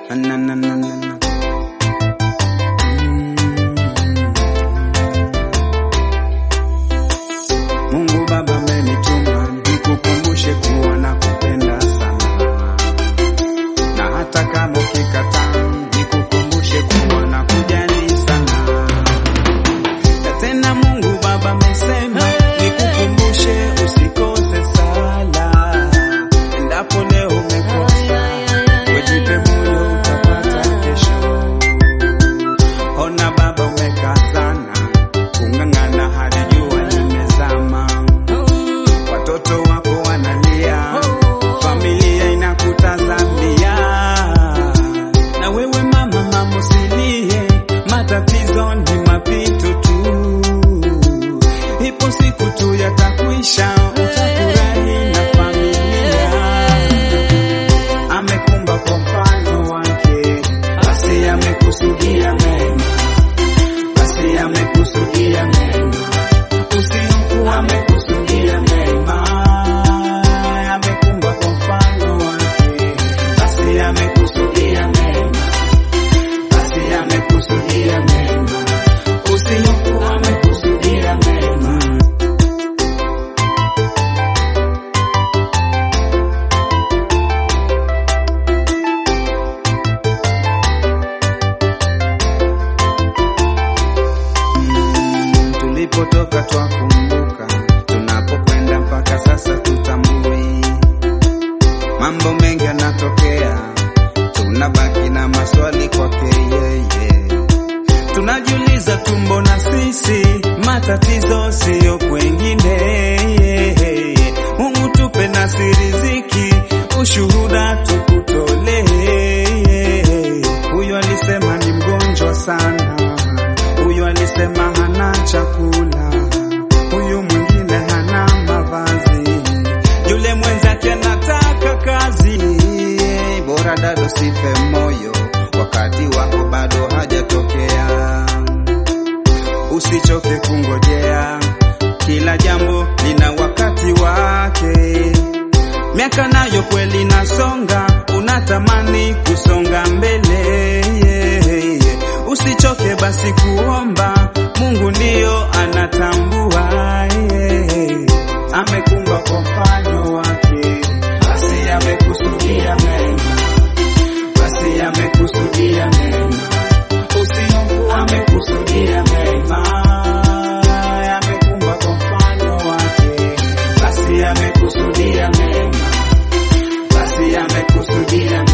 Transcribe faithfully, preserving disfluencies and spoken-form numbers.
na na na na na. Mungu Baba amenituma nikukumbushe kuwa nakupenda sana, na hata kama ukikataa nikukumbushe kuwa nakujali sana. Na tena Mungu Baba amesema nikukumbushe usikose sala, endapo leo umekosa wejipe moyo utapata kesho. Ona Baba umekazana kung'ang'ana hadi jua limezama, watoto wako wanalia, familia inakutazamia, na wewe mama mama usilie, matatizo ni mapito tu, ipo siku tu yatakwisha, utafurahi na familia. Amekumba kwa mfano wake, basi amekusudia mema, basi amekusudia mema, usihofu amekusudia mema. Amekumba kwa mfano wake, basi amekusudia mema, basi amekusudia mema, usihofu amekusudia mema. Tulipotoka twakumbuka, tunapokwenda mpaka sasa tutambui. Mambo mengi yanatokea, tunabaki na maswali kwake yeye. Tunajiuliza tu mbona sisi, matatizo sio kwengine. Mungu tupe nasi riziki, ushuhuda tukutolee. Huyo alisema ni mgonjwa sana, huyo alisema hana chakula, huyu mwingine hana mavazi, yule mwenzake anataka kazi. Bora dado sife moyo, wakati wako bado hajatokea. Usichoke kungojea, kila jambo lina wakati wake. Miaka nayo kweli nasonga, unatamani kusonga mbele. Usichoke basi kuomba, Mungu ndio anatambua. Amekumba kwa mfano wake, basi amekusudia mema, basi amekusudia mema, usihofu amekusudia mema. Amekumba kwa mfano wake, basi amekusudia mema, basi amekusudia mema.